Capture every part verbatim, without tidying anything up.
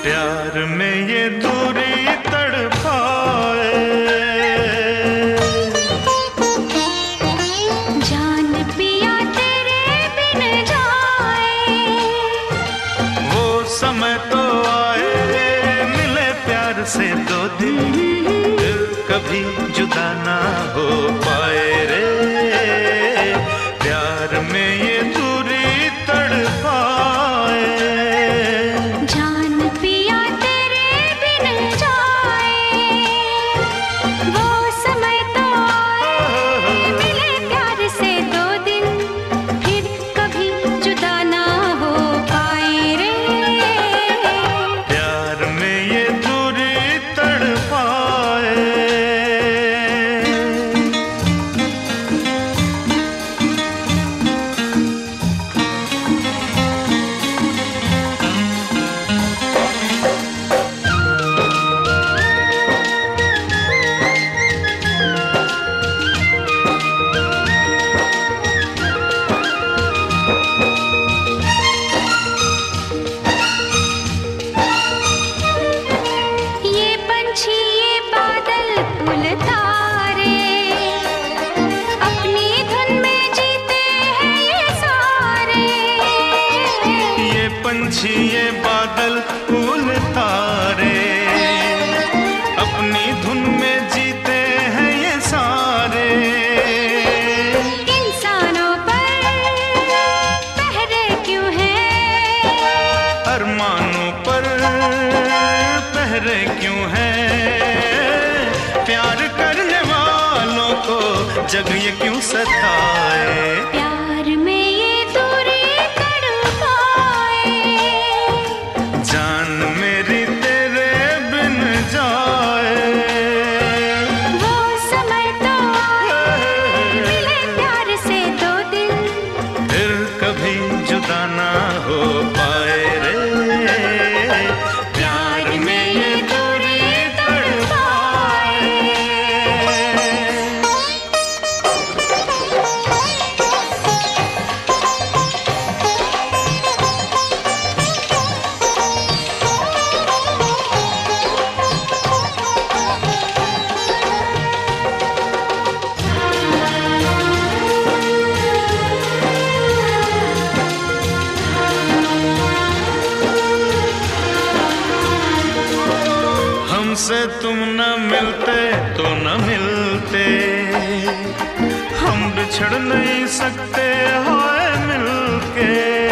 प्यार में ये दूरी तड़पाए, जान पिया तेरे बिन जाए। वो समय तो आए मिले प्यार से दो दिन, फिर कभी जुदा ना हो पाए रे। प्यार में ये दूरी तड़पाए, पंछी ये बादल फूल तारे, अपनी धुन में जीते हैं ये सारे। इंसानों पर पहरे क्यों हैं, अरमानों पर पहरे क्यों हैं, प्यार करने वालों को जग ये क्यों सताए। प्यार में ये दूरी तड़पाए, जान मेरी तेरे बिन जाए। वो समय तो आए मिले प्यार से दो दिन, फिर कभी जुदा ना हो पाए रे। प्यार में ये दूरी तड़पाए। हमसे तुम न मिलते तो न मिलते, हम बिछड़ नहीं सकते हाय मिलके।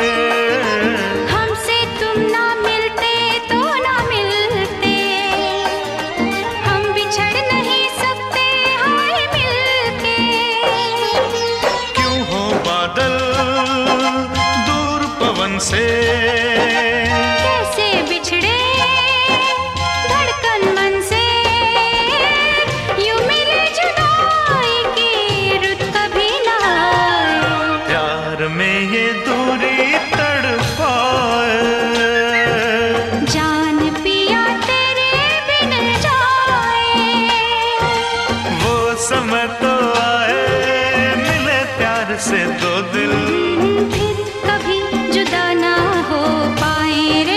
हमसे तुम ना मिलते तो ना मिलते, हम बिछड़ नहीं सकते हाय मिलके। क्यों हो बादल दूर पवन से, कैसे बिछड़े धड़कन मन से, यूं मिले जुदाई की रुत कभी ना आए। प्यार में ये दूरी तड़पाए, जान पिया तेरे बिन जाए। वो समय तो आए मिले प्यार से दो दिल, फिर कभी जुदा ना हो पाए रे।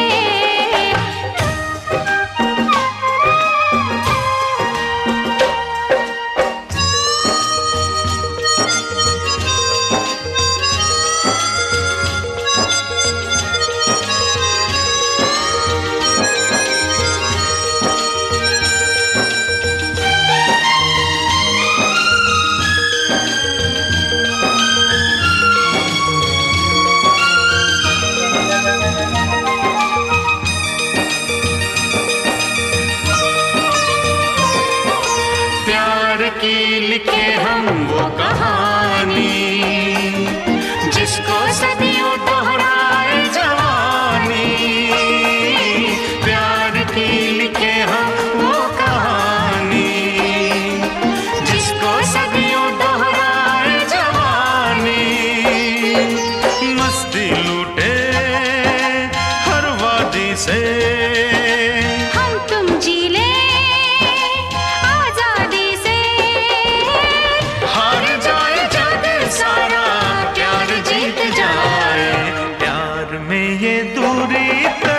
की लिखे हम वो कहानी, जिसको सदियों दोहराए जवानी। प्यार की लिखे हम वो कहानी, जिसको सदियों दोहराए जवानी। मस्ती लूटे हर वादी से, हम तुम जी ले ये दूरी